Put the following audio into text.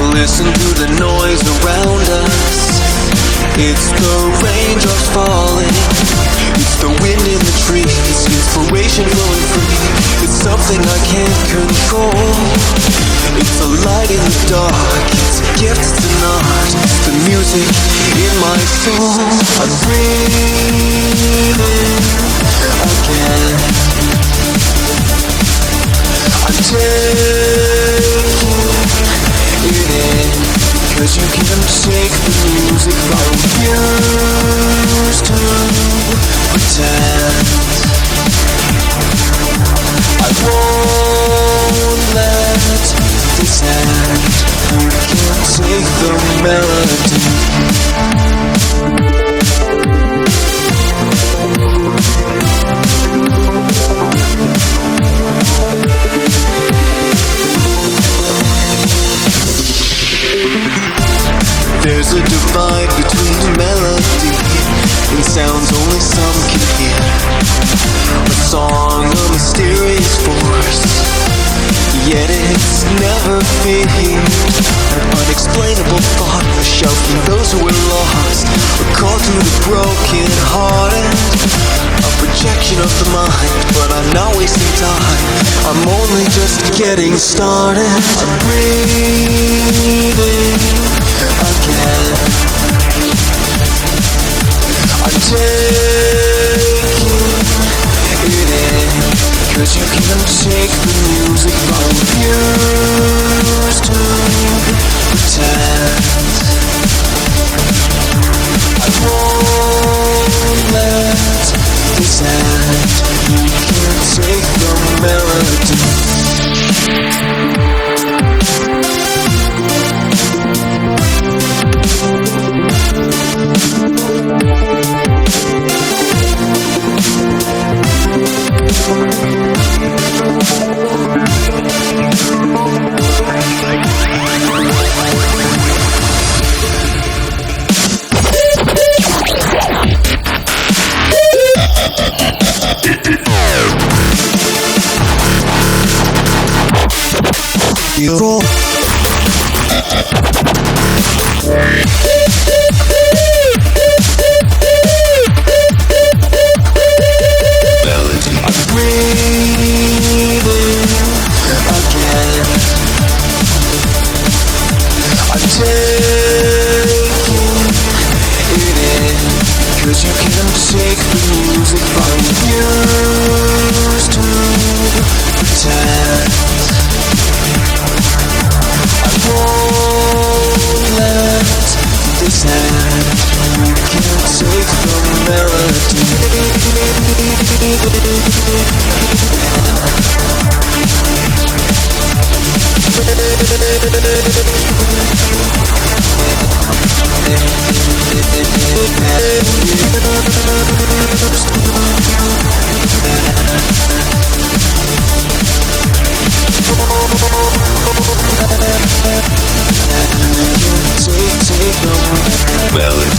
Listen to the noise around us. It's the raindrops falling. It's the wind in the trees. Inspiration flowing free. It's something I can't control. It's a light in the dark. It's a gift, it's an art. It's the music in my soul. I'm breathing again. I'm taking it in, 'cause you can't take the music from used to pretend. I won't let this end. You can't take the melody. There's a divide between melody and sounds only some can hear. A song, a mysterious force, yet it's never feared. An unexplainable thought, a shout from those who are lost, a call to the broken hearted, a projection of the mind. But I'm not wasting time, I'm only just getting started. I'm breathing again. I'm taking it in, 'cause you can't take the music from used to pretend. I won't let this end. You can't take the melody. You're I'm breathing again. I'm taking it in, 'cause you can't take the music from used to pretend. I won't let this end. You can't take the melody. Take the melody.